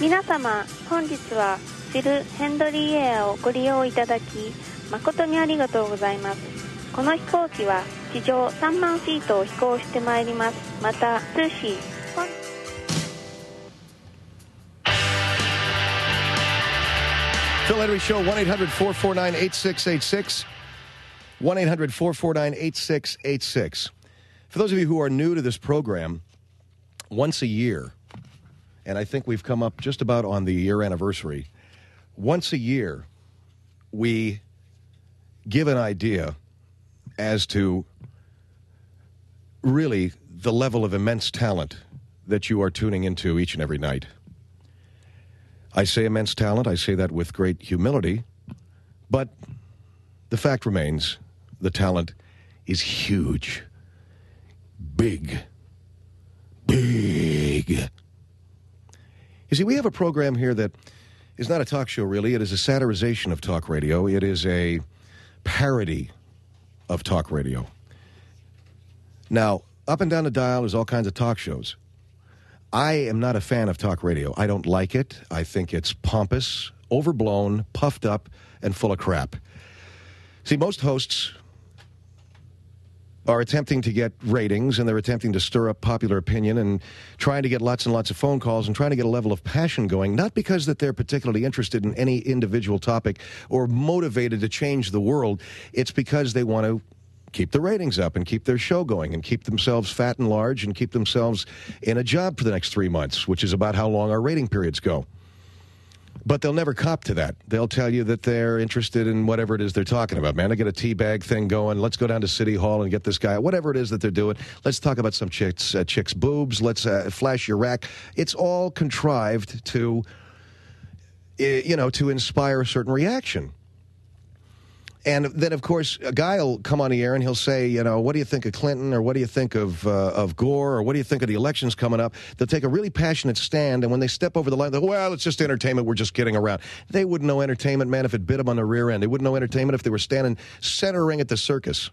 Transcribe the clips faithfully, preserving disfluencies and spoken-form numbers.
皆様、本日はシル・ヘンドリーエアをご利用いただき誠にありがとうございます。この飛行機は地上さんまんフィートを飛行してまいります。また通信 Phil Henry Show, one eight hundred four four nine eight six eight six. one eight hundred four four nine eight six eight six. For those of you who are new to this program, once a year, and I think we've come up just about on the year anniversary, once a year we give an idea as to really the level of immense talent that you are tuning into each and every night. I say immense talent, I say that with great humility, but the fact remains the talent is huge. Big. Big. You see, we have a program here that is not a talk show, really. It is a satirization of talk radio. It is a parody of talk radio. Now, up and down the dial, there's all kinds of talk shows. I am not a fan of talk radio. I don't like it. I think it's pompous, overblown, puffed up, and full of crap. See, most hosts are attempting to get ratings, and they're attempting to stir up popular opinion and trying to get lots and lots of phone calls and trying to get a level of passion going, not because that they're particularly interested in any individual topic or motivated to change the world. It's because they want to keep the ratings up and keep their show going and keep themselves fat and large and keep themselves in a job for the next three months, which is about how long our rating periods go. But they'll never cop to that. They'll tell you that they're interested in whatever it is they're talking about. Man, I get a teabag thing going. Let's go down to City Hall and get this guy. Whatever it is that they're doing. Let's talk about some chicks, uh, chicks' boobs. Let's uh, flash your rack. It's all contrived to, uh, you know, to inspire a certain reaction. And then, of course, a guy will come on the air and he'll say, you know, what do you think of Clinton, or what do you think of uh, of Gore, or what do you think of the elections coming up? They'll take a really passionate stand, and when they step over the line, they'll go, well, it's just entertainment, we're just kidding around. They wouldn't know entertainment, man, if it bit them on the rear end. They wouldn't know entertainment if they were standing center ring at the circus.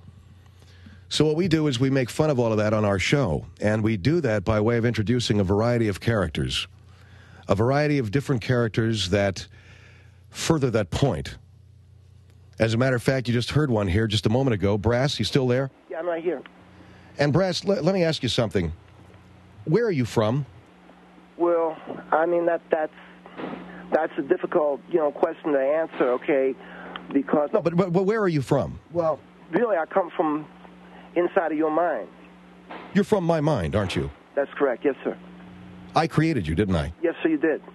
So what we do is we make fun of all of that on our show, and we do that by way of introducing a variety of characters, a variety of different characters that further that point. As a matter of fact, you just heard one here just a moment ago. Brass, you still there? Yeah, I'm right here. And Brass, let, let me ask you something. Where are you from? Well, I mean, that that's that's a difficult, you know, question to answer, okay, because... No, but, but, but where are you from? Well, really, I come from inside of your mind. You're from my mind, aren't you? That's correct, yes, sir. I created you, didn't I? Yes, sir, you did.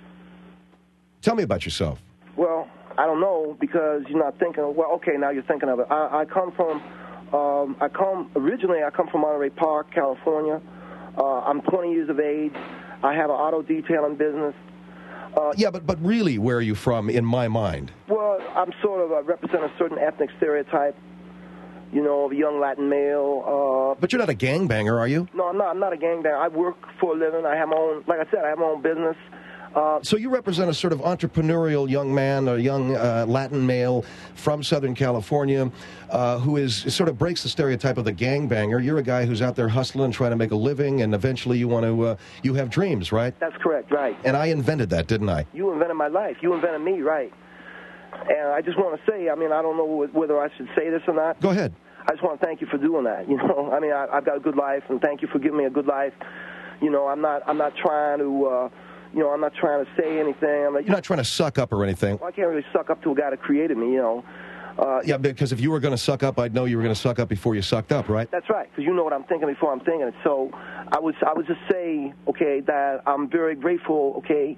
Tell me about yourself. Well, I don't know, because you're not thinking, well, okay, now you're thinking of it. I, I come from, um, I come, originally I come from Monterey Park, California. Uh, I'm twenty years of age. I have an auto detailing business. Uh, yeah, but, but really, where are you from in my mind? Well, I'm sort of, uh, represent a certain ethnic stereotype, you know, of a young Latin male. Uh, but you're not a gangbanger, are you? No, I'm not. I'm not a gangbanger. I work for a living. I have my own, like I said, I have my own business. Uh, so you represent a sort of entrepreneurial young man, a young uh, Latin male from Southern California uh, who is sort of breaks the stereotype of the gangbanger. You're a guy who's out there hustling, trying to make a living, and eventually you want to, uh, you have dreams, right? That's correct, right. And I invented that, didn't I? You invented my life. You invented me, right. And I just want to say, I mean, I don't know whether I should say this or not. Go ahead. I just want to thank you for doing that, you know. I mean, I, I've got a good life, and thank you for giving me a good life. You know, I'm not, I'm not trying to... Uh, You know, I'm not trying to say anything. I'm not, You're not trying to suck up or anything. Well, I can't really suck up to a guy that created me, you know. Uh, yeah, because if you were going to suck up, I'd know you were going to suck up before you sucked up, right? That's right, because you know what I'm thinking before I'm thinking it. So I would, I would just say, okay, that I'm very grateful, okay,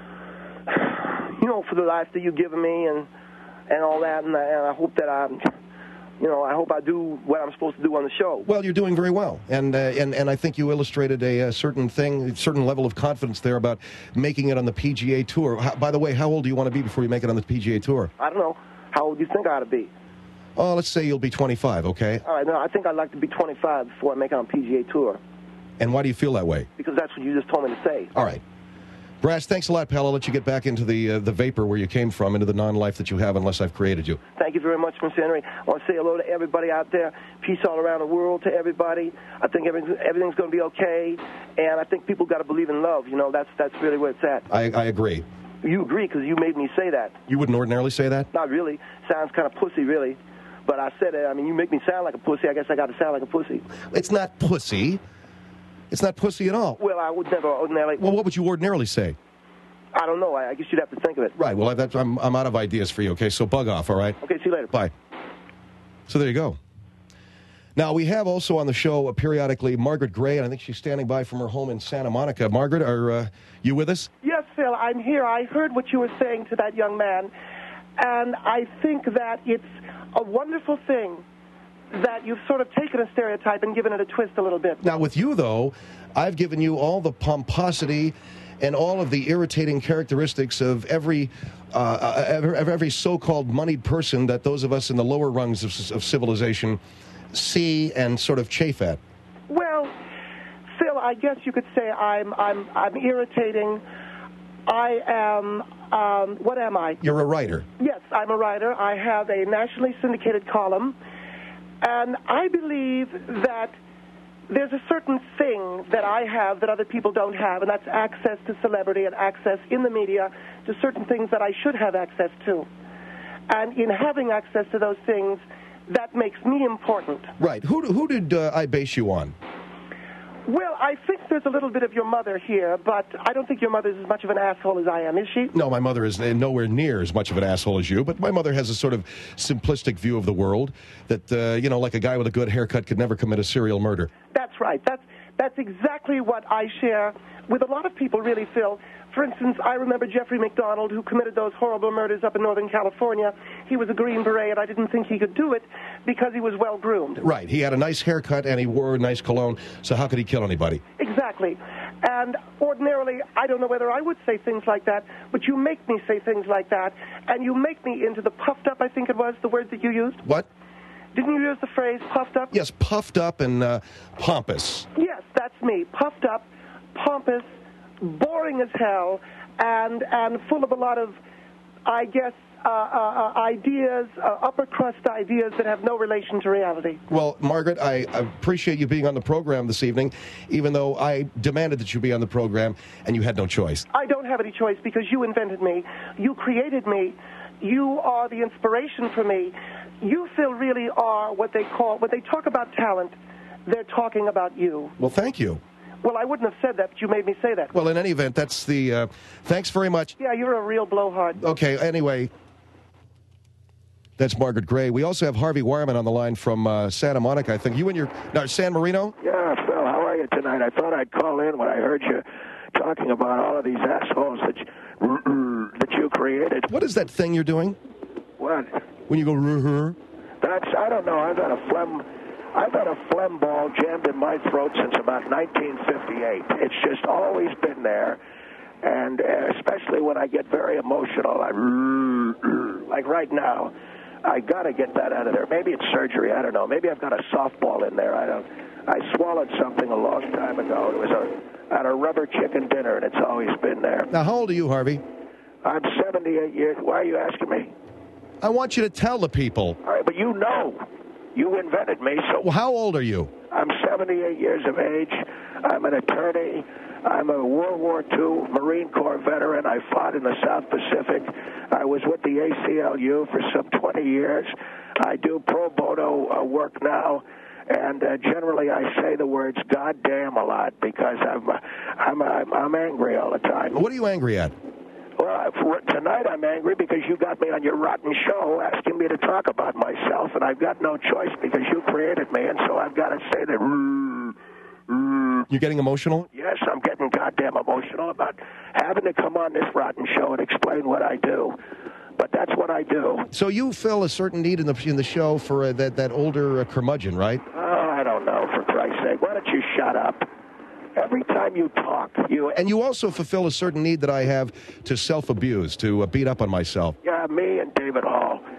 you know, for the life that you've given me and, and all that, and I, and I hope that I'm... You know, I hope I do what I'm supposed to do on the show. Well, you're doing very well, and uh, and and I think you illustrated a, a certain thing, a certain level of confidence there about making it on the P G A Tour. How, by the way, how old do you want to be before you make it on the P G A Tour? I don't know. How old do you think I ought to be? Oh, let's say you'll be twenty-five, okay? All right, no, I think I'd like to be twenty-five before I make it on P G A Tour. And why do you feel that way? Because that's what you just told me to say. All right. Brass, thanks a lot, pal. I'll let you get back into the uh, the vapor where you came from, into the non-life that you have, unless I've created you. Thank you very much, Mister Henry. I want to say hello to everybody out there. Peace all around the world to everybody. I think everything, everything's going to be okay, and I think people got to believe in love. You know, that's that's really where it's at. I, I agree. You agree because you made me say that. You wouldn't ordinarily say that? Not really. Sounds kind of pussy, really. But I said it. I mean, you make me sound like a pussy. I guess I got to sound like a pussy. It's not pussy. It's not pussy at all. Well, I would never ordinarily... Well, what would you ordinarily say? I don't know. I, I guess you'd have to think of it. Right. Well, I, that's, I'm, I'm out of ideas for you, okay? So bug off, all right? Okay, see you later. Bye. So there you go. Now, we have also on the show uh, periodically Margaret Gray, and I think she's standing by from her home in Santa Monica. Margaret, are uh, you with us? Yes, Phil, I'm here. I heard what you were saying to that young man, and I think that it's a wonderful thing that you've sort of taken a stereotype and given it a twist a little bit. Now, with you, though, I've given you all the pomposity and all of the irritating characteristics of every uh, every, every so-called moneyed person that those of us in the lower rungs of, of civilization see and sort of chafe at. Well, Phil, I guess you could say I'm I'm I'm irritating. I am. Um, what am I? You're a writer. Yes, I'm a writer. I have a nationally syndicated column, and I believe that there's a certain thing that I have that other people don't have, and that's access to celebrity and access in the media to certain things that I should have access to. And in having access to those things, that makes me important. Right. Who, who did uh, I base you on? Well, I think there's a little bit of your mother here, but I don't think your mother's as much of an asshole as I am, is she? No, my mother is nowhere near as much of an asshole as you, but my mother has a sort of simplistic view of the world that, uh, you know, like a guy with a good haircut could never commit a serial murder. That's right. That's, that's exactly what I share with a lot of people, really, Phil. For instance, I remember Jeffrey McDonald, who committed those horrible murders up in Northern California. He was a Green Beret, and I didn't think he could do it because he was well-groomed. Right. He had a nice haircut, and he wore a nice cologne, so how could he kill anybody? Exactly. And ordinarily, I don't know whether I would say things like that, but you make me say things like that, and you make me into the puffed up, I think it was, the word that you used. What? Didn't you use the phrase puffed up? Yes, puffed up and uh, pompous. Yes, that's me. Puffed up, pompous, boring as hell, and and full of a lot of, I guess, uh, uh, ideas, uh, upper crust ideas that have no relation to reality. Well, Margaret, I appreciate you being on the program this evening, even though I demanded that you be on the program, and you had no choice. I don't have any choice because you invented me. You created me. You are the inspiration for me. You, Phil, really are what they call, when they talk about talent, they're talking about you. Well, thank you. Well, I wouldn't have said that, but you made me say that. Well, in any event, that's the... Uh, thanks very much. Yeah, you're a real blowhard. Okay, anyway, that's Margaret Gray. We also have Harvey Wireman on the line from uh, Santa Monica, I think. You and your... No, San Marino? Yeah, Phil, how are you tonight? I thought I'd call in when I heard you talking about all of these assholes that you, that you created. What is that thing you're doing? What? When you go... Uh-huh. That's... I don't know. I've had a phlegm... I've had a phlegm ball jammed in my throat since about nineteen fifty-eight. It's just always been there, and uh, especially when I get very emotional, I, like right now, I got to get that out of there. Maybe it's surgery. I don't know. Maybe I've got a softball in there. I don't. I swallowed something a long time ago. It was a, at a rubber chicken dinner, and it's always been there. Now, how old are you, Harvey? I'm seventy-eight years. Why are you asking me? I want you to tell the people. All right, but you know. You invented me, so... Well, how old are you? I'm seventy-eight years of age. I'm an attorney. I'm a World War Two Marine Corps veteran. I fought in the South Pacific. I was with the A C L U for some twenty years. I do pro bono uh, work now. And uh, generally I say the words goddamn a lot because I'm, uh, I'm, I'm, I'm angry all the time. What are you angry at? Well, for tonight I'm angry because you got me on your rotten show asking me to talk about myself, and I've got no choice because you created me, and so I've got to say that. Mm, mm. You're getting emotional? Yes, I'm getting goddamn emotional about having to come on this rotten show and explain what I do. But that's what I do. So you fill a certain need in the in the show for uh, that, that older uh, curmudgeon, right? Oh, I don't know, for Christ's sake. Why don't you shut up? Every time you talk, you... And you also fulfill a certain need that I have to self-abuse, to uh, beat up on myself. Yeah, me and David Hall.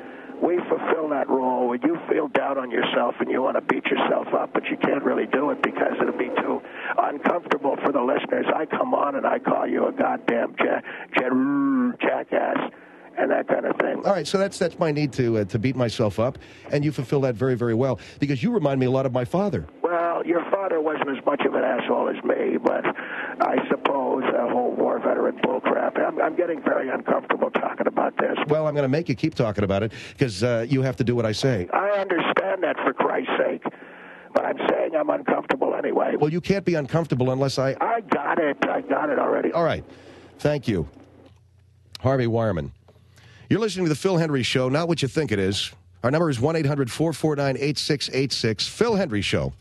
we fulfill that role. When you feel down on yourself and you want to beat yourself up, but you can't really do it because it'll be too uncomfortable for the listeners, I come on and I call you a goddamn ja- ja- jackass and that kind of thing. All right, so that's that's my need to uh, to beat myself up, and you fulfill that very, very well, because you remind me a lot of my father. Well, your father wasn't as much of an asshole as me, but I suppose a whole war veteran bullcrap. I'm, I'm getting very uncomfortable talking about this. Well, I'm going to make you keep talking about it, because uh, you have to do what I say. I understand that, for Christ's sake, but I'm saying I'm uncomfortable anyway. Well, you can't be uncomfortable unless I... I got it. I got it already. All right. Thank you. Harvey Wireman. You're listening to the Phil Hendry Show, not what you think it is. Our number is one eight hundred four four nine eight six eight six. Phil Hendry Show.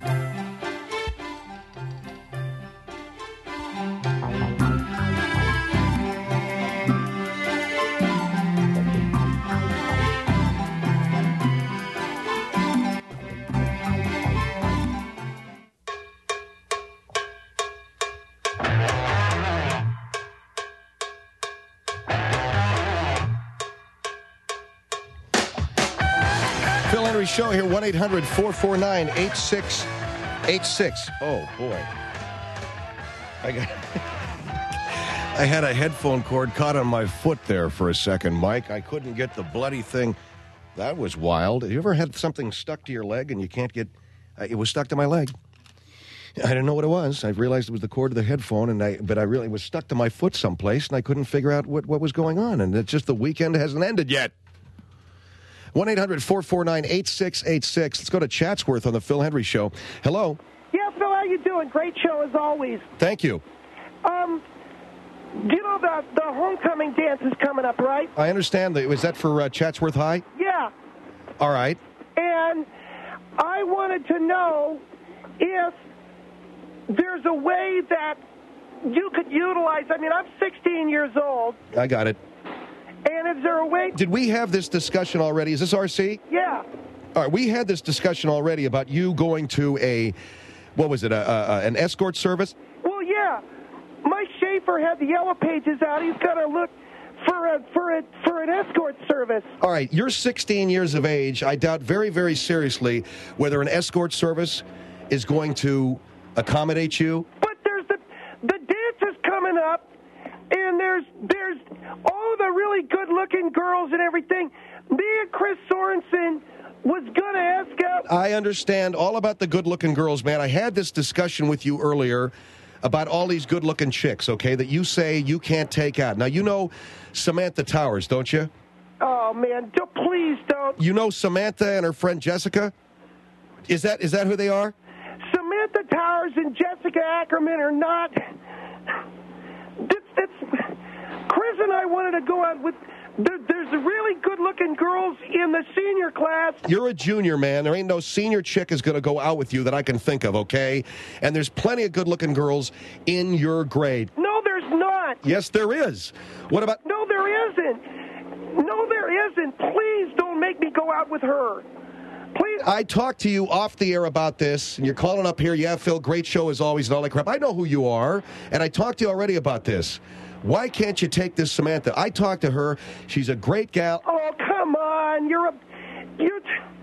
Phil Hendry Show here, one eight hundred four four nine eight six eight six. Oh, boy. I got... I had a headphone cord caught on my foot there for a second, Mike. I couldn't get the bloody thing. That was wild. Have you ever had something stuck to your leg and you can't get... Uh, it was stuck to my leg. I didn't know what it was. I realized it was the cord of the headphone, and I, but I really was stuck to my foot someplace, and I couldn't figure out what, what was going on. And it's just the weekend hasn't ended yet. one eight hundred four four nine eight six eight six. Let's go to Chatsworth on the Phil Hendry Show. Hello. Yeah, Phil, how you doing? Great show as always. Thank you. Um, do you know the the homecoming dance is coming up, right? I understand. That. Was that for uh, Chatsworth High? Yeah. All right. And I wanted to know if there's a way that you could utilize. I mean, I'm sixteen years old. I got it. And is there a way? Did we have this discussion already? Is this R C? Yeah. All right. We had this discussion already about you going to a, what was it, a, a, a, an escort service? Well, yeah. Mike Schaefer had the yellow pages out. He's got to look for a for a for an escort service. All right. You're sixteen years of age. I doubt very, very seriously whether an escort service is going to accommodate you. But there's the the dance is coming up. And there's there's all the really good-looking girls and everything. Me and Chris Sorensen was going to ask out. I understand all about the good-looking girls, man. I had this discussion with you earlier about all these good-looking chicks, okay, that you say you can't take out. Now, you know Samantha Towers, don't you? Oh, man, don't, please don't. You know Samantha and her friend Jessica? Is that is that who they are? Samantha Towers and Jessica Ackerman are not... That's, that's, Chris and I wanted to go out with... There, there's really good-looking girls in the senior class. You're a junior, man. There ain't no senior chick is going to go out with you that I can think of, okay? And there's plenty of good-looking girls in your grade. No, there's not. Yes, there is. What about... No, there isn't. No, there isn't. Please don't make me go out with her. Please. I talked to you off the air about this, and you're calling up here, yeah, Phil, great show as always, and all that crap. I know who you are, and I talked to you already about this. Why can't you take this Samantha? I talked to her. She's a great gal. Oh, come on. You're a... You're...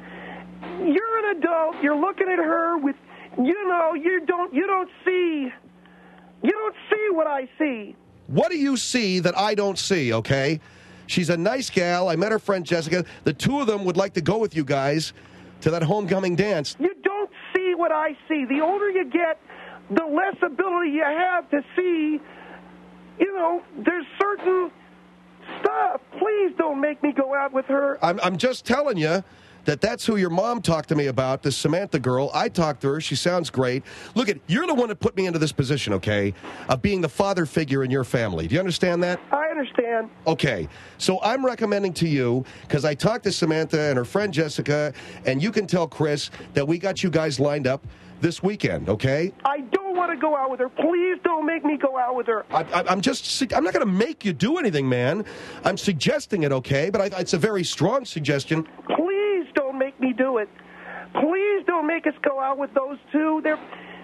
You're an adult. You're looking at her with... You know, you don't... You don't see... You don't see what I see. What do you see that I don't see, okay? She's a nice gal. I met her friend Jessica. The two of them would like to go with you guys to that homecoming dance. You don't see what I see. The older you get, the less ability you have to see. You know, there's certain stuff. Please don't make me go out with her. I'm, I'm just telling you that that's who your mom talked to me about, this Samantha girl. I talked to her. She sounds great. Look, at you're the one that put me into this position, okay, of being the father figure in your family. Do you understand that? I understand. Okay. So I'm recommending to you, because I talked to Samantha and her friend Jessica, and you can tell Chris that we got you guys lined up this weekend, okay? I don't want to go out with her. Please don't make me go out with her. I, I, I'm just, I'm not going to make you do anything, man. I'm suggesting it, okay? But I, it's a very strong suggestion. Please don't make me do it. Please don't make us go out with those two. They're...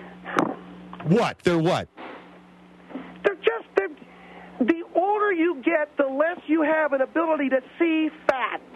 What? They're what? They're just, they're... The older you get, the less you have an ability to see fat.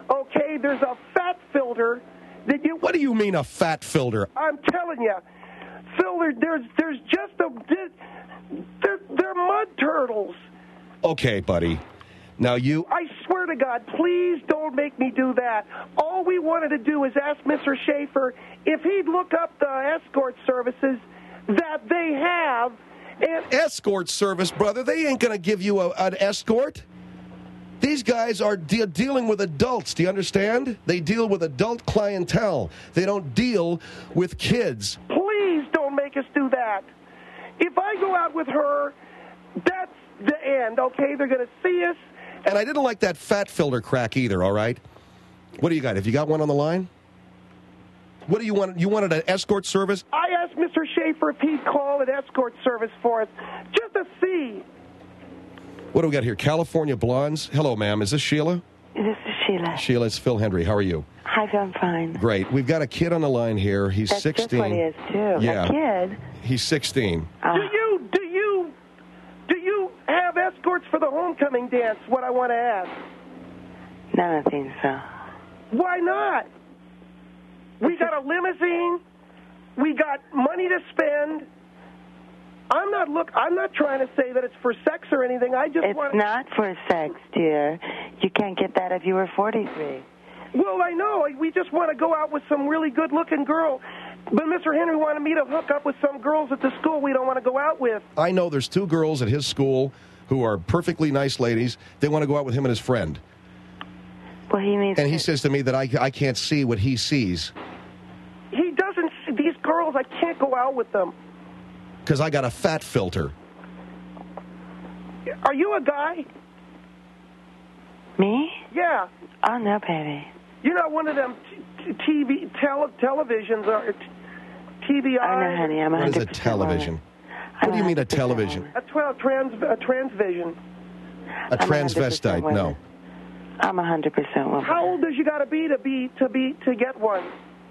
Okay, there's a fat filter that you... What do you mean a fat filter? I'm telling you. Filter, there's there's just a... They're, they're mud turtles. Okay, buddy. Now you... I swear to God, please don't make me do that. All we wanted to do is ask Mister Schaefer if he'd look up the escort services that they have. And escort service, brother? They ain't going to give you a, an escort. These guys are de- dealing with adults. Do you understand? They deal with adult clientele. They don't deal with kids. Please don't make us do that. If I go out with her, that's the end, okay? They're going to see us. And I didn't like that fat filter crack either, all right? What do you got? Have you got one on the line? What do you want? You wanted an escort service? I asked Mister Schaefer if he'd call an escort service for us, just to see. What do we got here? California Blondes? Hello, ma'am. Is this Sheila? This is Sheila. Sheila, it's Phil Hendry. How are you? Hi, I'm fine. Great. We've got a kid on the line here. He's That's sixteen. That's what he is, too. Yeah. A kid? He's sixteen. Uh, do you, do you, do you have escorts for the homecoming dance, what I want to ask? No, I don't think so. Why not? We got a limousine. We got money to spend. I'm not look. I'm not trying to say that it's for sex or anything. I just it's want. It's not for sex, dear. You can't get that if you were forty-three. Well, I know. We just want to go out with some really good-looking girl. But Mister Henry wanted me to hook up with some girls at the school we don't want to go out with. I know there's two girls at his school who are perfectly nice ladies. They want to go out with him and his friend. Well, he needs. And to... he says to me that I I can't see what he sees. He doesn't see these girls. I can't go out with them. Because I got a fat filter. Are you a guy? Me? Yeah. Oh, no, baby. You're not one of them t- T V, tele, televisions or t- T V I? I know, honey. I'm What is a television? What do you mean a television? A, tw- trans, a transvision. A transvestite? No. I'm one hundred percent woman. How old does you got to be to be to be to get one?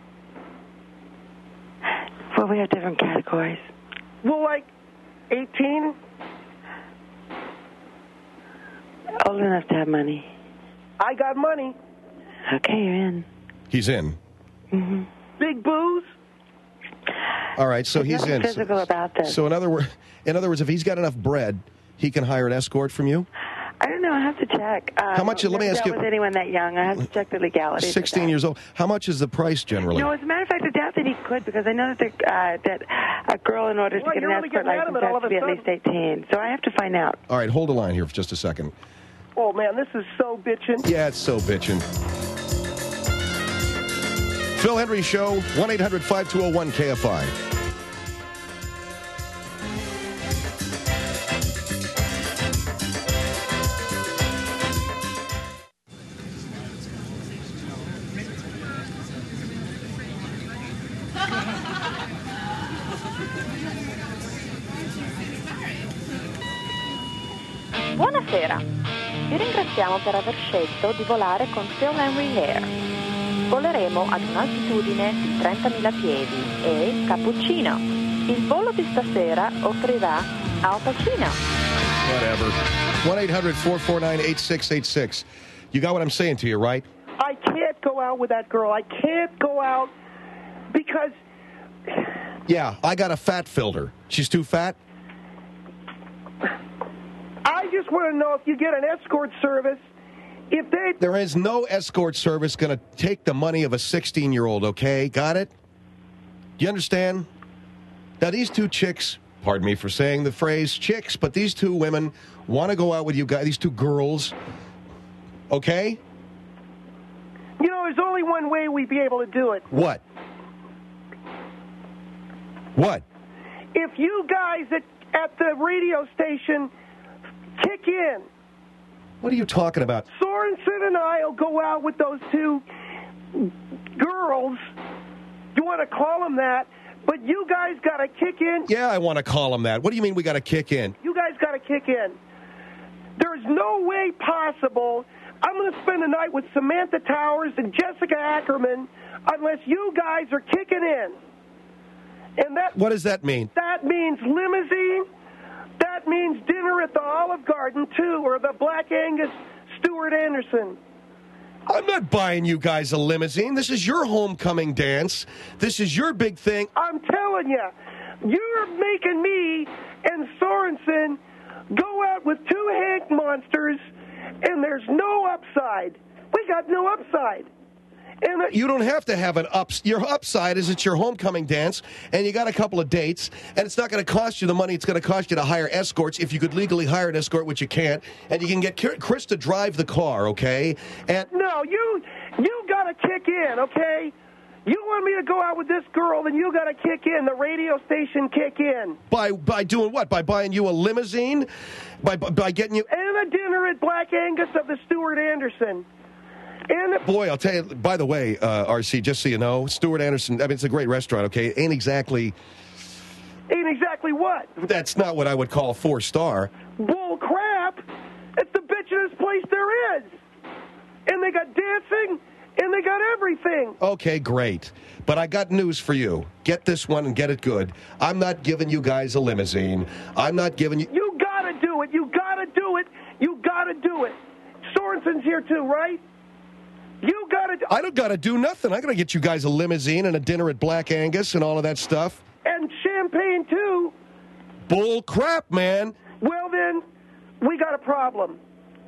Well, we have different categories. Well, like eighteen? Old enough to have money. I got money. Okay, you're in. He's in. Mm-hmm. Big booze? All right, so There's he's in. physical So, about this. so in other words, in other words, if he's got enough bread, he can hire an escort from you? I don't know. I have to check. Um, How much? Let me ask you. With anyone that young, I have to check the legalities. Sixteen years old. How much is the price generally? No, as a matter of fact, I doubt that he could because I know that the, uh, that a girl, in order to Well, get an you're only escort getting license, adamant all has of to a be at least sudden. eighteen. So I have to find out. All right, hold the line here for just a second. Oh man, this is so bitchin'. Yeah, it's so bitchin'. Phil Hendry Show, one eight hundred five two zero one K F I. Buonasera, vi ringraziamo per aver scelto di volare con Phil Hendry Air. Voleremo ad un'altitudine di trentamila piedi e cappuccino. Il volo di stasera offrirà Al Pacino. Whatever. one eight hundred four four nine eight six eight six. You got what I'm saying to you, right? I can't go out with that girl. I can't go out because... Yeah, I got a fat filter. She's too fat? I just want to know if you get an escort service, if they... There is no escort service going to take the money of a sixteen-year-old, okay? Got it? Do you understand? Now, these two chicks, pardon me for saying the phrase chicks, but these two women want to go out with you guys, these two girls, okay? You know, there's only one way we'd be able to do it. What? What? If you guys at, at the radio station kick in. What are you talking about? Sorensen and I will go out with those two girls. You want to call them that, but you guys got to kick in. Yeah, I want to call them that. What do you mean we got to kick in? You guys got to kick in. There's no way possible I'm going to spend the night with Samantha Towers and Jessica Ackerman unless you guys are kicking in. And that What does that mean? That means limousine. That means dinner at the Olive Garden, too, or the Black Angus Stuart Anderson. I'm not buying you guys a limousine. This is your homecoming dance. This is your big thing. I'm telling you, you're making me and Sorensen go out with two Hank monsters, and there's no upside. We got no upside. And uh, You don't have to have an ups. Your upside is it's your homecoming dance, and you got a couple of dates, and it's not going to cost you the money it's going to cost you to hire escorts if you could legally hire an escort, which you can't, and you can get Chris to drive the car, okay? And no, you you got to kick in, okay? You want me to go out with this girl, then you got to kick in. The radio station kick in. By by doing what? By buying you a limousine? By by, by getting you... And a dinner at Black Angus of the Stuart Anderson. And Boy, I'll tell you, by the way, uh, R C, just so you know, Stuart Anderson, I mean, it's a great restaurant, okay? Ain't exactly... Ain't exactly what? That's not what I would call a four-star. Bull crap. It's the bitchest place there is. And they got dancing, and they got everything. Okay, great. But I got news for you. Get this one and get it good. I'm not giving you guys a limousine. I'm not giving you... You got to do it. You got to do it. You got to do it. Sorensen's here, too, right? You got to do I don't got to do nothing. I got to get you guys a limousine and a dinner at Black Angus and all of that stuff. And champagne, too. Bull crap, man. Well, then, we got a problem.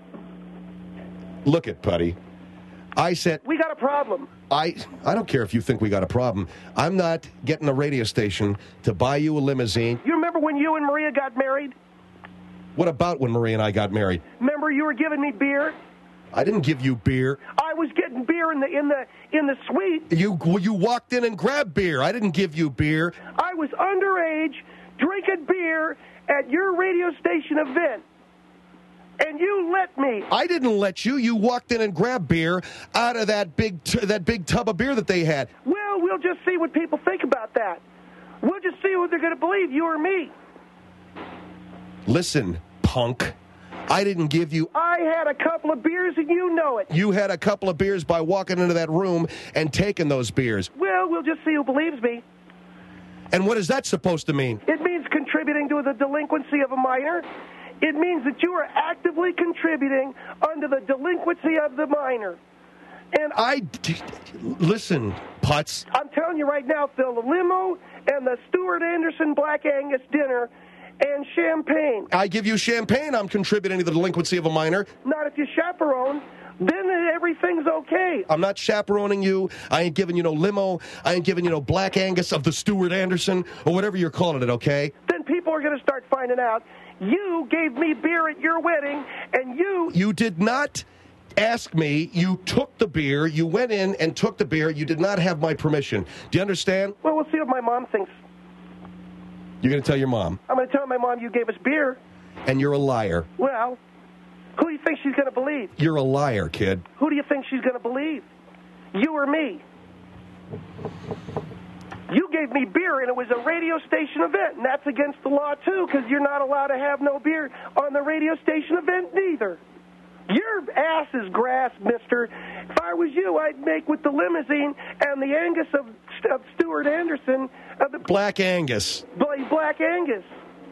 Look it, Putty. I said... We got a problem. I I don't care if you think we got a problem. I'm not getting a radio station to buy you a limousine. You remember when you and Maria got married? What about when Maria and I got married? Remember you were giving me beer? I didn't give you beer. I was getting beer in the in the in the suite. You you walked in and grabbed beer. I didn't give you beer. I was underage drinking beer at your radio station event. And you let me. I didn't let you. You walked in and grabbed beer out of that big t- that big tub of beer that they had. Well, we'll just see what people think about that. We'll just see what they're going to believe, you or me. Listen, punk. I didn't give you... I had a couple of beers, and you know it. You had a couple of beers by walking into that room and taking those beers. Well, we'll just see who believes me. And what is that supposed to mean? It means contributing to the delinquency of a minor. It means that you are actively contributing under the delinquency of the minor. And I... Listen, Putz. I'm telling you right now, Phil, the limo and the Stuart Anderson Black Angus dinner and champagne. I give you champagne, I'm contributing to the delinquency of a minor. Not if you chaperone. Then everything's okay. I'm not chaperoning you. I ain't giving you no limo. I ain't giving you no Black Angus of the Stuart Anderson or whatever you're calling it, okay? Then people are going to start finding out you gave me beer at your wedding, and you... You did not ask me. You took the beer. You went in and took the beer. You did not have my permission. Do you understand? Well, we'll see what my mom thinks. You're going to tell your mom? I'm going to tell my mom you gave us beer. And you're a liar. Well, who do you think she's going to believe? You're a liar, kid. Who do you think she's going to believe? You or me? You gave me beer, and it was a radio station event, and that's against the law, too, because you're not allowed to have no beer on the radio station event, neither. Your ass is grass, mister. If I was you, I'd make with the limousine and the Angus of, of Stuart Anderson. Of the Black Angus. Black Angus.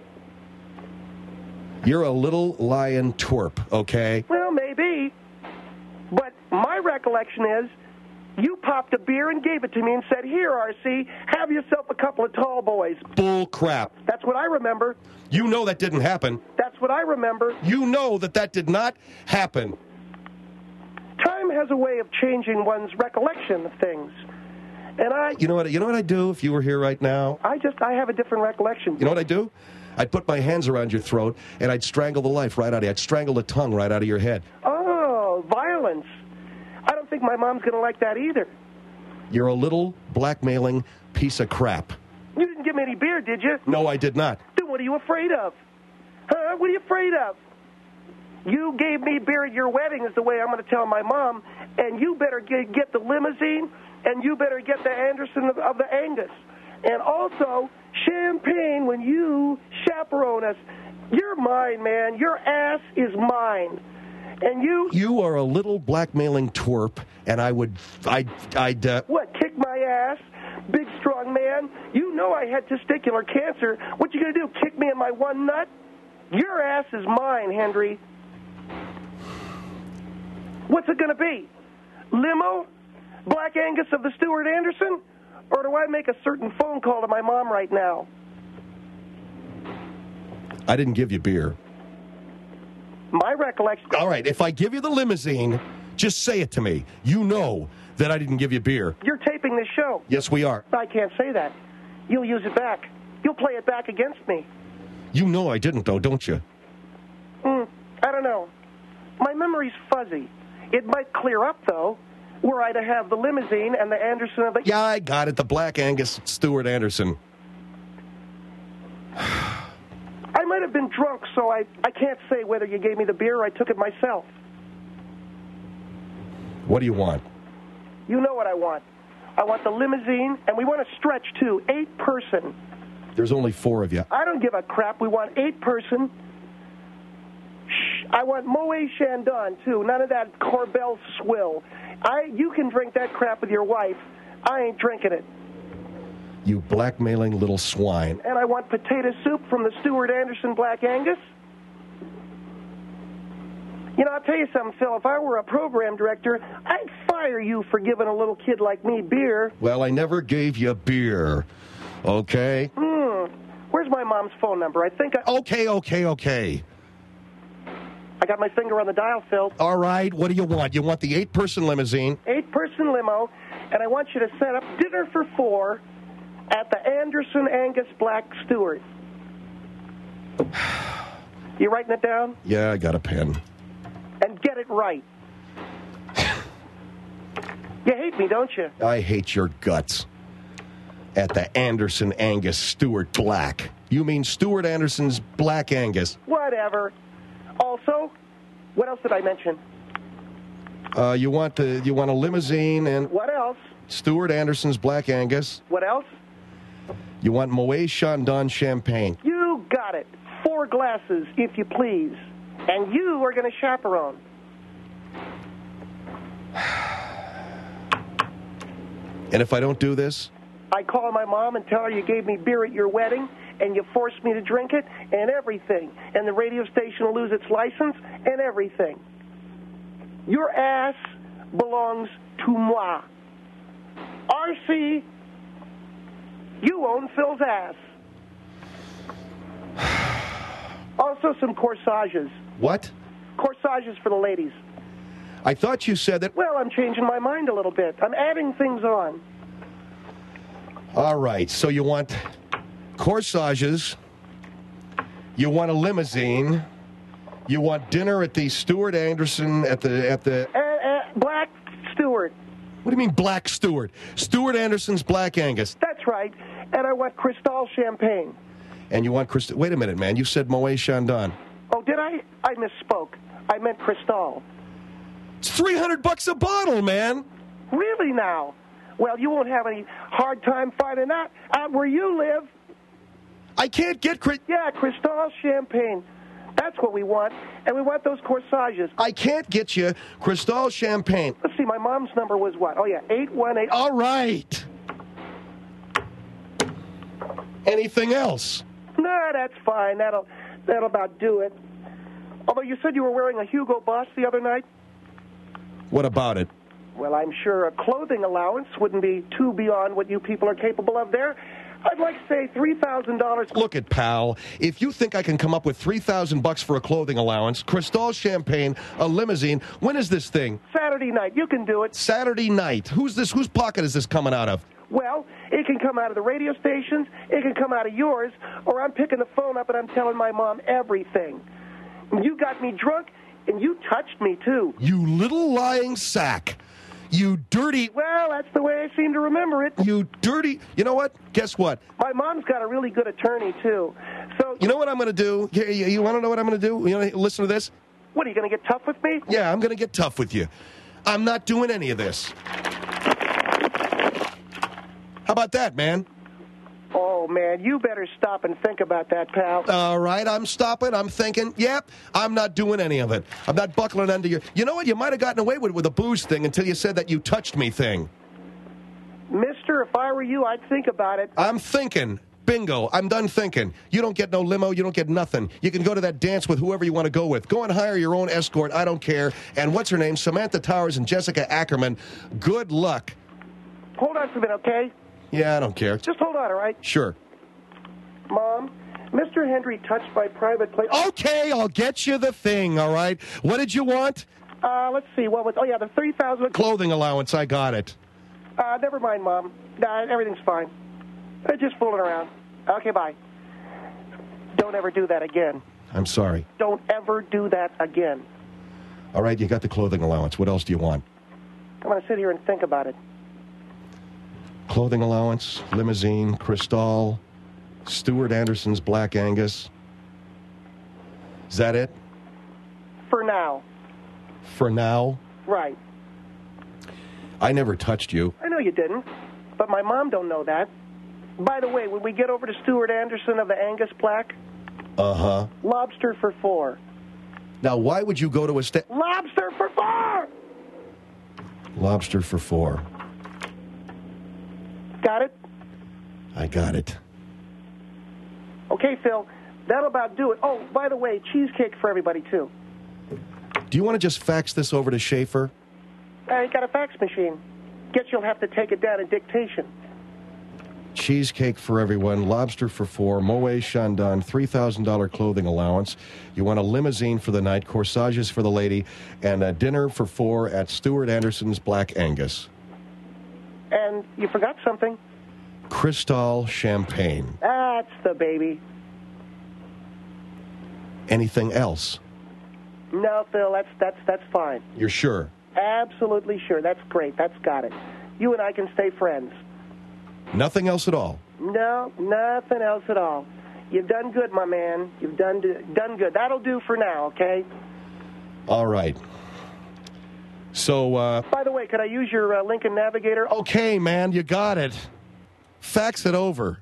You're a little lying twerp, okay? Well, maybe. But my recollection is you popped a beer and gave it to me and said, here, R C, have yourself a couple of tall boys. Bull crap. That's what I remember. You know that didn't happen. That's what I remember. You know that that did not happen. Time has a way of changing one's recollection of things. And I... You know what, you know what I'd do if you were here right now? I just, I have a different recollection. You know what I'd do? I'd put my hands around your throat, and I'd strangle the life right out of you. I'd strangle the tongue right out of your head. Oh, violence. I don't think my mom's going to like that either. You're a little blackmailing piece of crap. You didn't give me any beer, did you? No, I did not. Then what are you afraid of? Huh? What are you afraid of? You gave me beer at your wedding is the way I'm going to tell my mom, and you better get, get the limousine, and you better get the Anderson of, of the Angus. And also, champagne when you chaperone us. You're mine, man. Your ass is mine. And you... You are a little blackmailing twerp, and I would... I'd... I'd uh... What, kick my ass? Big, strong man? You know I had testicular cancer. What you going to do, kick me in my one nut? Your ass is mine, Henry. What's it going to be? limo, Black Angus of the Stuart Anderson, or do I make a certain phone call to my mom right now? I didn't give you beer. My recollection... All right, if I give you the limousine, just say it to me. You know that I didn't give you beer. You're taping this show. Yes, we are. I can't say that. You'll use it back. You'll play it back against me. You know I didn't, though, don't you? Hmm, I don't know. My memory's fuzzy. It might clear up, though, were I to have the limousine and the Anderson of the... Yeah, I got it. The Black Angus Stuart Anderson. I might have been drunk, so I, I can't say whether you gave me the beer or I took it myself. What do you want? You know what I want. I want the limousine, and we want a stretch, too. Eight person. There's only four of you. I don't give a crap. We want eight person. Shh. I want Moet Chandon, too. None of that Corbel swill. I, you can drink that crap with your wife. I ain't drinking it. You blackmailing little swine. And I want potato soup from the Stuart Anderson Black Angus. You know, I'll tell you something, Phil. If I were a program director, I'd fire you for giving a little kid like me beer. Well, I never gave you beer, okay? Hmm. Where's my mom's phone number? I think I... Okay, okay, okay. I got my finger on the dial, Phil. All right, what do you want? You want the eight-person limousine? Eight-person limo, and I want you to set up dinner for four at the Anderson Angus Black Stewart. You writing it down? Yeah, I got a pen. And get it right. You hate me, don't you? I hate your guts. At the Anderson Angus Stuart Black. You mean Stuart Anderson's Black Angus? Whatever. Also, what else did I mention? Uh, you want the you want a limousine and what else? Stuart Anderson's Black Angus. What else? You want Moet Chandon champagne. You got it. Four glasses, if you please. And you are going to chaperone. And if I don't do this? I call my mom and tell her you gave me beer at your wedding, and you forced me to drink it, and everything. And the radio station will lose its license, and everything. Your ass belongs to moi. R C, you own Phil's ass. Also some corsages. What? Corsages for the ladies. I thought you said that... Well, I'm changing my mind a little bit. I'm adding things on. All right, so you want corsages, you want a limousine, you want dinner at the Stuart Anderson at the... at the uh, uh, Black Stewart. What do you mean Black Stewart? Stuart Anderson's Black Angus. That's right. And I want Cristal champagne. And you want Cristal... Wait a minute, man. You said Moet Chandon. Oh, did I? I misspoke. I meant Cristal. It's three hundred bucks a bottle, man. Really now? Well, you won't have any hard time finding that out where you live. I can't get... Cri- yeah, Cristal champagne. That's what we want. And we want those corsages. I can't get you Cristal champagne. Let's see, my mom's number was what? Oh, yeah, eight one eight. All right. Anything else? No, that's fine. That'll, that'll about do it. Although you said you were wearing a Hugo Boss the other night. What about it? Well, I'm sure a clothing allowance wouldn't be too beyond what you people are capable of there. I'd like to say three thousand dollars. Look it, pal. If you think I can come up with three thousand bucks for a clothing allowance, Cristal champagne, a limousine, when is this thing? Saturday night. You can do it. Saturday night. Who's this? Whose pocket is this coming out of? Well, it can come out of the radio stations, it can come out of yours, or I'm picking the phone up and I'm telling my mom everything. You got me drunk, and you touched me, too. You little lying sack. You dirty... Well, that's the way I seem to remember it. You dirty... You know what? Guess what? My mom's got a really good attorney, too. So You know what I'm going to do? You, you, you want to know what I'm going to do? You know, listen to this. What, are you going to get tough with me? Yeah, I'm going to get tough with you. I'm not doing any of this. How about that, man? Oh, man, you better stop and think about that, pal. All right, I'm stopping. I'm thinking, yep, I'm not doing any of it. I'm not buckling under your... You know what? You might have gotten away with with a booze thing until you said that you touched me thing. Mister, if I were you, I'd think about it. I'm thinking. Bingo. I'm done thinking. You don't get no limo. You don't get nothing. You can go to that dance with whoever you want to go with. Go and hire your own escort. I don't care. And what's her name? Samantha Towers and Jessica Ackerman. Good luck. Hold on for a minute, okay? Yeah, I don't care. Just hold on, all right? Sure. Mom, Mister Hendry touched my private place. Okay, I'll get you the thing, all right? What did you want? Uh, let's see. What was? Oh, yeah, the three thousand Clothing allowance. I got it. Uh, never mind, Mom. Nah, everything's fine. They're just fooling around. Okay, bye. Don't ever do that again. I'm sorry. Don't ever do that again. All right, you got the clothing allowance. What else do you want? I'm going to sit here and think about it. Clothing allowance, limousine, Cristal, Stuart Anderson's Black Angus. Is that it? For now. For now? Right. I never touched you. I know you didn't, but my mom don't know that. By the way, when we get over to Stuart Anderson of the Angus Black, uh-huh. lobster for four. Now, why would you go to a sta- Lobster for four! Lobster for four. Got it? I got it. Okay, Phil, that'll about do it. Oh, by the way, cheesecake for everybody, too. Do you want to just fax this over to Schaefer? I ain't got a fax machine. Guess you'll have to take it down in dictation. Cheesecake for everyone, lobster for four, Moet Chandon, three thousand dollars clothing allowance. You want a limousine for the night, corsages for the lady, and a dinner for four at Stuart Anderson's Black Angus. And you forgot something. Cristal champagne. That's the baby. Anything else? No, Phil, that's that's that's fine. You're sure? Absolutely sure. That's great. That's got it. You and I can stay friends. Nothing else at all? No, nothing else at all. You've done good, my man. You've done done good. That'll do for now, okay? All right. So, uh... By the way, could I use your uh, Lincoln Navigator? Okay, man, you got it. Fax it over.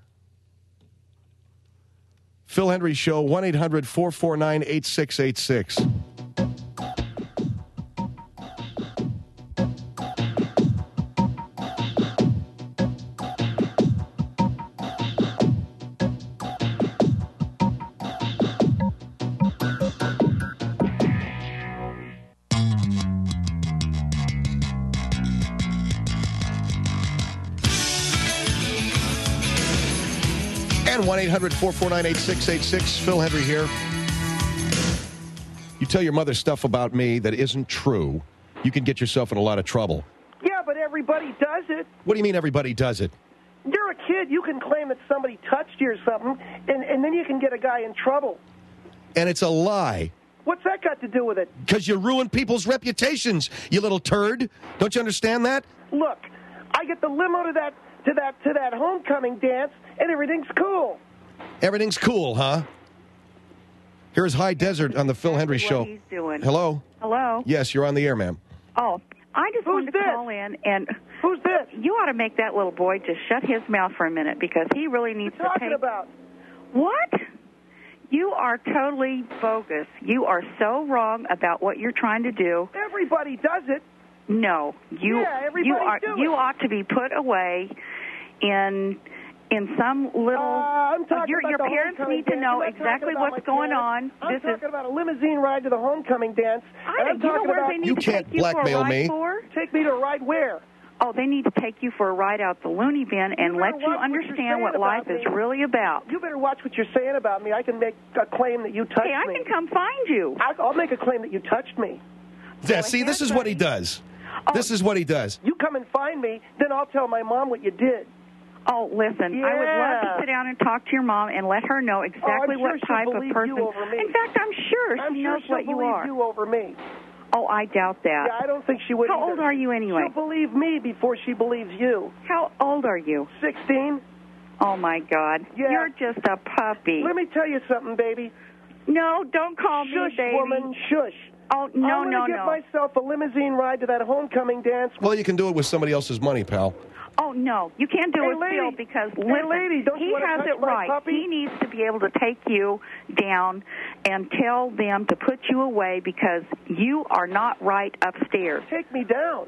Phil Hendry Show, one eight hundred four four nine eight six eight six. one eight hundred four four nine eight six eight six. Phil Hendry here. You tell your mother stuff about me that isn't true, you can get yourself in a lot of trouble. Yeah, but everybody does it. What do you mean everybody does it? You're a kid. You can claim that somebody touched you or something, and, and then you can get a guy in trouble. And it's a lie. What's that got to do with it? Because you ruin people's reputations, you little turd. Don't you understand that? Look, I get the limo to that to that to that homecoming dance, and everything's cool. Everything's cool, huh? Here's High Desert on the Phil Hendry what Show. He's doing. Hello? Hello? Yes, you're on the air, ma'am. Oh, I just Who's wanted to this? call in and... Who's this? You ought to make that little boy just shut his mouth for a minute because he really needs What are you to talking take... about? What? You are totally bogus. You are so wrong about what you're trying to do. Everybody does it. No, you Yeah, everybody you are do you it. ought to be put away in in some little. Uh, I'm talking your about your the parents homecoming need to dance. know I'm not exactly talking about what's my going parents. on. I'm This talking is. about a limousine ride to the homecoming dance. I and I'm you know talking where about they need You to can't take you for a blackmail ride me. for? take me to a ride where? Oh, they need to take you for a ride out the loony bin and You let better you watch what you're understand saying what life about is me. really about. You better watch what you're saying about me. I can make a claim that you touched Hey, I me. can come find you. I- I'll make a claim that you touched me. Yeah, see, this is what he does. Oh. This is what he does. You come and find me, then I'll tell my mom what you did. Oh, listen, I would love Yeah. to sit down and talk to your mom and let her know exactly Oh, I'm sure what she'll type of believe person. you over me. In fact, I'm sure I'm she sure knows she'll what you believe are. you over me. Oh, I doubt that. Yeah, I don't think she would How either. old are you anyway? She'll believe me before she believes you. How old are you? sixteen. Oh, my God. Yeah. You're just a puppy. Let me tell you something, baby. No, don't call Shush, me baby. woman, shush. Oh, no, I'm no, gonna get no. myself a limousine ride to that homecoming dance. Well, you can do it with somebody else's money, pal. Oh, no, you can't do Hey, it, lady. Phil, because Hey, listen, lady, don't he you wanna has touch it my right. puppy? He needs to be able to take you down and tell them to put you away because you are not right upstairs. Take me down.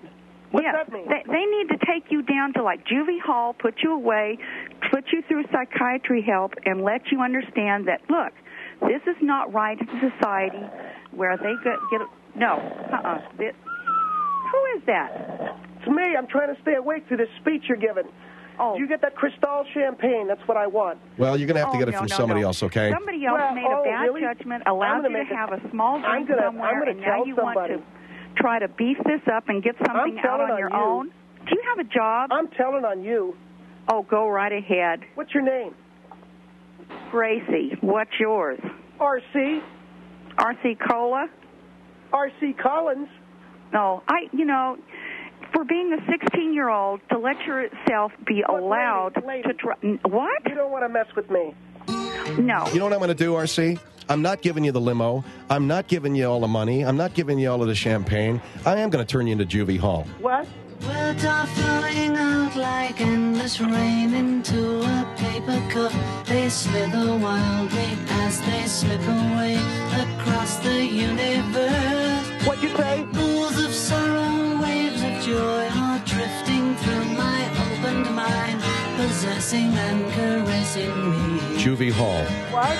What's yes, that mean? They, they need to take you down to like juvie hall, put you away, put you through psychiatry help, and let you understand that, look, this is not right in society where they get, get no, uh-uh. This, who is that? It's me. I'm trying to stay awake through this speech you're giving. Oh. You get that Cristal champagne. That's what I want. Well, you're going to have to Oh, get it no, from no, somebody no. else, okay? Somebody else Well, made oh, a bad really? judgment, I'm allowed gonna you to make a- have a small I'm drink gonna- I'm somewhere, gonna and now tell you somebody. want to try to beef this up and get something I'm out telling on your on you. own. Do you have a job? I'm telling on you. Oh, go right ahead. What's your name? Gracie, what's yours? R C. R C Cola? R C Collins. No, I, you know, for being a sixteen-year-old, to let yourself be Look, allowed lady, lady. to try. What? You don't want to mess with me. No. You know what I'm going to do, R C? I'm not giving you the limo. I'm not giving you all the money. I'm not giving you all of the champagne. I am going to turn you into juvie hall. What? Words are flowing out like endless rain into a paper cup. They slither wildly as they slip away across the universe. What'd you say? Pools of sorrow, waves of joy are drifting through my opened mind, possessing and caressing me. Juvie hall. What?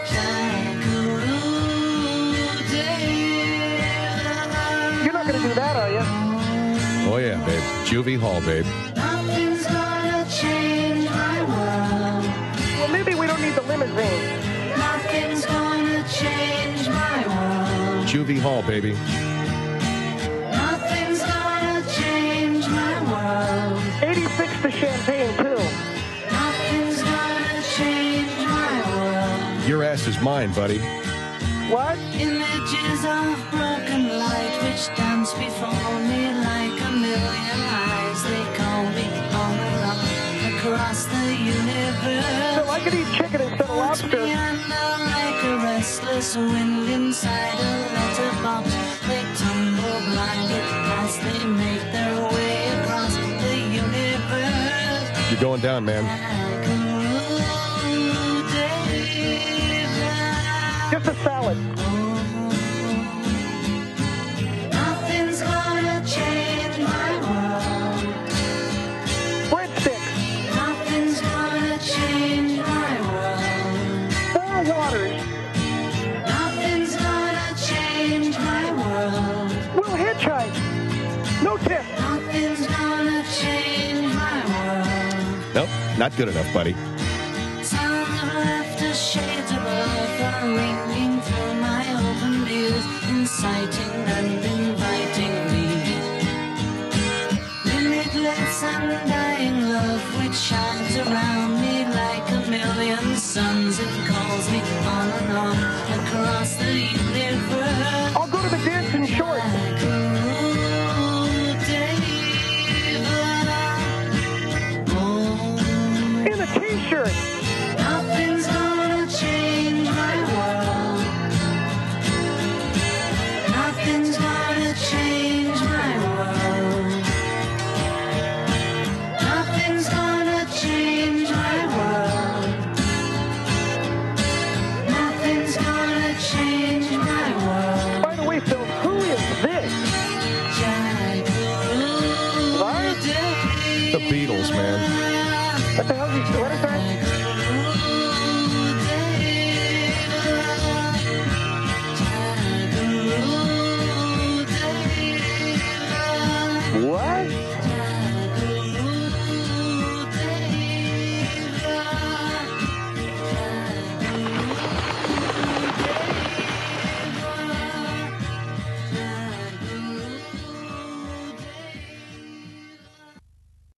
You're not going to do that, are you? Oh, yeah, babe. Juvie hall, babe. Nothing's gonna change my world. Well, maybe we don't need the limousine. Nothing's gonna change my world. Juvie hall, baby. Nothing's gonna change my world. eighty-six to champagne, too. Nothing's gonna change my world. Your ass is mine, buddy. What? Images of broken light which dance before me like a million eyes. They call me all along across the universe. So I could eat chicken instead of Holds me lobster. under like a restless wind inside a letterbox. They tumble blindly as they make their way across the universe. You're going down, man. Like a rude day. Just a salad. Nothing's gonna change my world. Breadsticks. Nothing's gonna change my world. Four waters. Nothing's gonna change my world. We'll hitchhike. No tip. Nothing's gonna change my world. Nope, not good enough, buddy. Sounds of laughter, shades of love are ringing through my open ears, inciting and inviting me. Limitless and